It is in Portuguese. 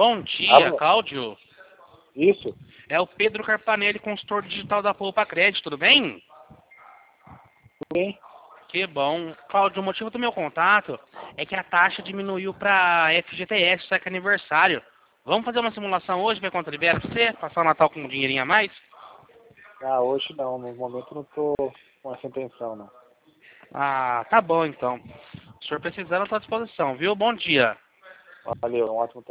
Bom dia, Alô? Cláudio. Isso? É o Pedro Carpanelli, consultor digital da Poupa Crédito, tudo bem? Tudo bem? Que bom. Cláudio, o motivo do meu contato é que a taxa diminuiu para FGTS, só que é aniversário. Vamos fazer uma simulação hoje, ver quanto libera pra você? Passar o Natal com um dinheirinho a mais? Ah, hoje não. No momento não tô com essa intenção, não. Ah, tá bom então. Se o senhor precisar, eu estou à disposição, viu? Bom dia. Valeu, um ótimo